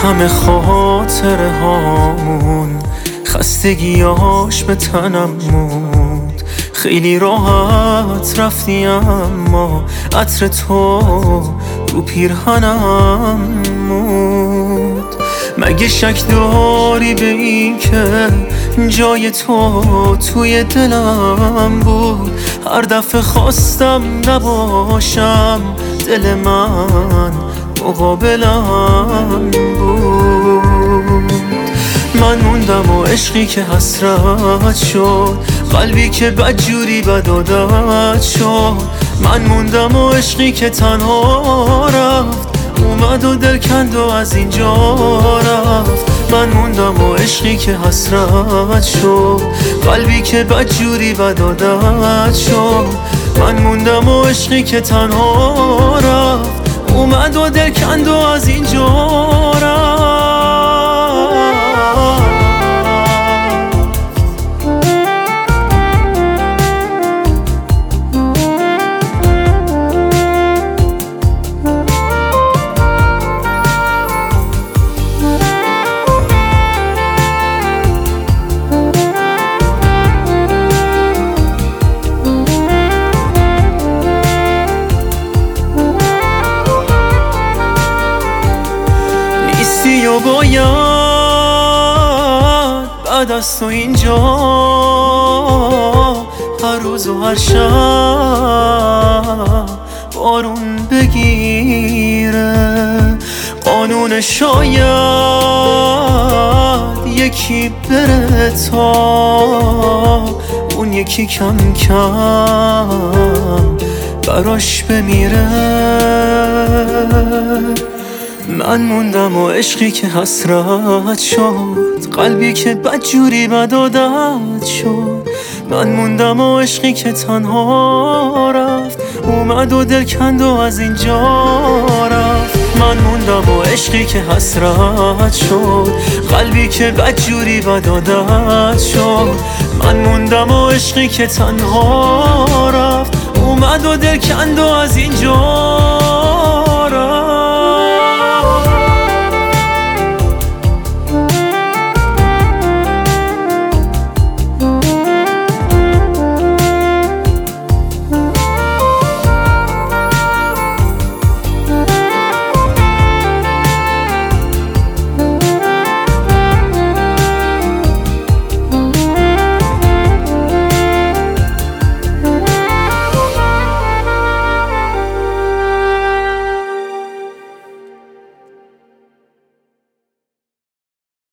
همه خاطره هامون خستگیاش به تنم موند. خیلی راحت رفتی اما عطر تو رو پیرهنم موند. مگه شک داری به این که جای تو توی دلم بود؟ هر دفعه خواستم نباشم دل من مقابلم بود. من موندم و عشقی که حسرت شد، قلبی که بدجوری بد عادت شد. من موندم و عشقی که تنها رفت، اومد و دل کند و از اینجا رفت. من موندم و عشقی که حسرت شد، قلبی که بدجوری بد عادت شد. من موندم و عشقی که تنها رفت، اومد و دل کند و از اینجا رفت. و باید بعد از تو اینجا هر روز و هر شب بارون بگیره. قانون شاید یکی بره تا اون یکی کم کم براش بمیره. من موندم و عشقی که حسرت شد، قلبی که بدجوری بد عادت شد. من موندم و عشقی که تنها رفت، اومد و دل کند و از اینجا رفت. من موندم و عشقی که حسرت شد، قلبی که بدجوری بد عادت شد. من موندم و عشقی که تنها رفت، اومد و دل کند و از اینجا